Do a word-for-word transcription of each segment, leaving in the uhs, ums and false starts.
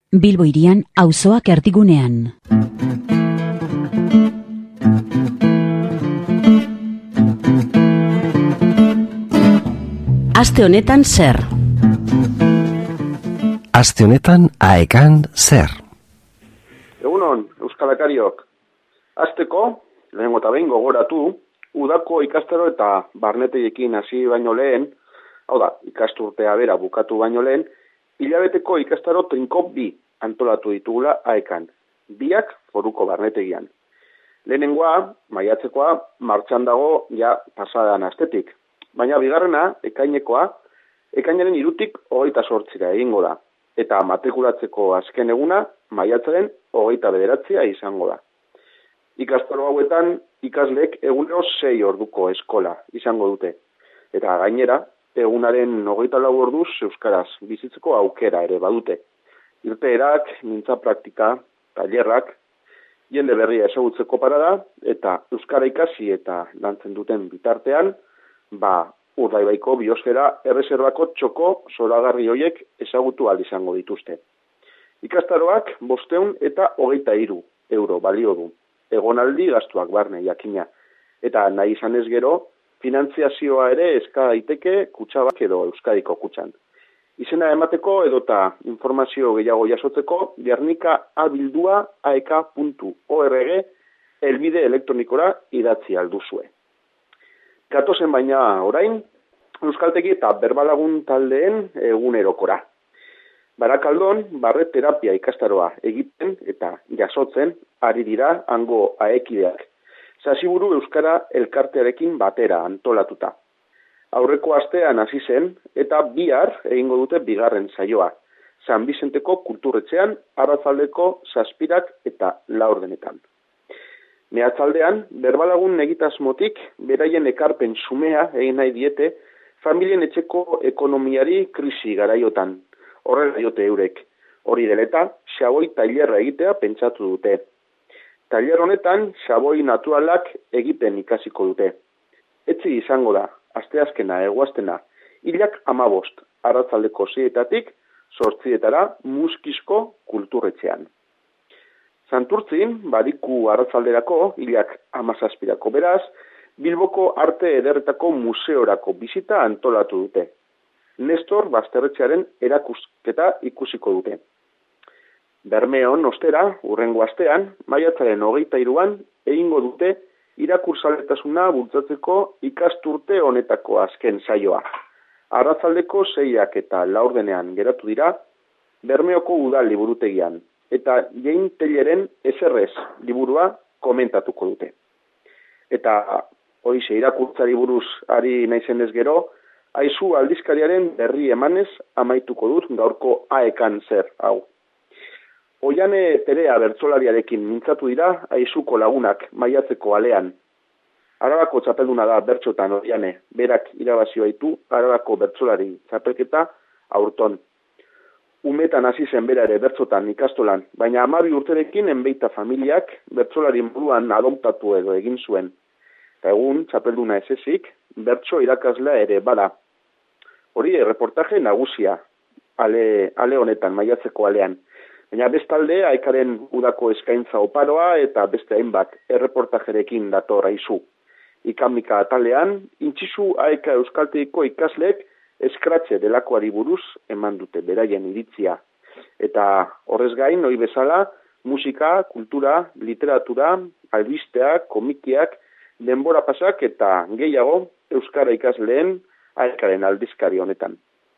Bilbo hirian auzoak erdigunean. Aste honetan zer? Aste honetan aekan zer? Egunon, euskalakariok. Azteko, lehengo eta behin gogoratu, udako ikastaro eta barneteiekin hasi baino lehen, hau da, ikasturtea bera bukatu baino lehen, hilabeteko ikastaro trinko bi antolatu ditugula aekan, biak foruko barnetegian. Lehenengoa, maiatzekoa, martxan dago ja pasadan astetik. Baina bigarrena, ekainekoa, ekainaren hirutik hogeita zortzira egingo da. Eta matrikulatzeko azken eguna, maiatzaren hogeita bederatzia izango da. Ikastaro hauetan, ikasleek egunero sei orduko eskola izango dute. Eta gainera, egunaren hogeita lau orduz euskaraz bizitzeko aukera ere badute. Irteerak, mintza praktika, tailerrak, jende berria ezagutzeko parada, eta euskara ikasi eta lantzen duten bitartean, ba, Urdaibaiko biosfera erreserbako txoko zoragarri hoiek ezagutu ahal izango dituzte. Ikastaroak bosteun eta hogeita hiru euro balio du. Egonaldi gastuak barne jakina. Eta nahi izanez gero, finantziazioa ere eska daiteke Kutxabak edo Euskadiko Kutxan. Izena emateko edota informazio gehiago jasotzeko gernika abildua aeka puntu org helbide elektronikora idatzi alduzue. Gatozen baina orain, euskaltegi eta berbalagun taldeen egunerokora. Barakaldon, barre terapia ikastaroa egiten eta jasotzen ari dira hango aekideak. Sasiburu Euskara elkartearekin batera antolatuta. Aurreko astean hasi zen eta bihar egingo dute bigarren saioa. San Bizenteko kulturretxean arratzaldeko zazpirak eta laurdenetan. Mehatzaldean, berbalagun egitasmotik beraien ekarpen sumea egin nahi diete familien etxeko ekonomiari krisi garaiotan. Horrela diote eurek. Hori deleta, xaboi tailerra egitea pentsatu dute. Tailer honetan, xaboi naturalak egiten ikasiko dute. Etzi izango da, asteazkena eguaztena, hilak amabost, arratzaldeko zeietatik, zortzietara muskizko kulturretxean. Santurtzin, badiku arratzalderako, hilak amazazpirako beraz, Bilboko arte ederretako museorako bizita antolatu dute. Nestor Basterretxearen erakusketa ikusiko dute. Bermeon, ostera, urrengo astean, maiatzaren hogeita hiruan, egingo dute irakurzaletasuna bultzatzeko ikasturte honetako azken saioa. Arratzaldeko seiak eta laurdenean geratu dira, Bermeoko udal liburutegian, eta Jein Telleren eserrez liburua komentatuko dute. Eta hoize irakurtzari buruz ari naizenez gero, aizu aldizkariaren berri emanez amaituko dut gaurko aekan zer hau. Oiane Terea bertsolariarekin mintzatu dira aizuko lagunak maiatzeko alean. Arabako txapelduna da bertsotan Oiane, berak irabazio baitu Arabako bertsolari txapelketa aurton. Umetan hasi zen bera ere bertsotan ikastolan, baina hamabi urterekin enbeita familiak bertsolari moduan adoptatu edo egin zuen. Eta egun txapelduna ez ezik, bertso irakaslea ere bada. Hori erreportaje nagusia, ale, ale honetan, maiatzeko alean. Baina bestalde, aekaren udako eskaintza oparoa eta beste hainbat erreportajerekin dator aizu. Ikamika atalean, intxizu aeka euskalteiko ikasleek eskratxe delakoari buruz eman dute beraien iritzia. Eta horrez gain, hori bezala, musika, kultura, literatura, albisteak, komikiak, denbora pasak eta gehiago euskara ikasleen aekaren aldizkari honetan.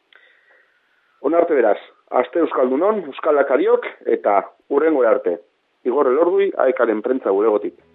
Onarte beraz, aste euskaldunon, euskalakariok eta urrengo arte. Igor Elordui, aekaren prentza bulegotik.